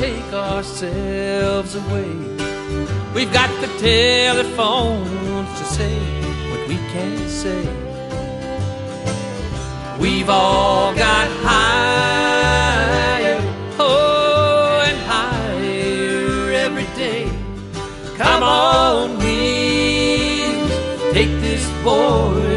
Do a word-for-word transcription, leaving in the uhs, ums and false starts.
take ourselves away. We've got the telephones to say what we can't say. We've all got higher, oh, and higher every day. Come on, wheels, take this boy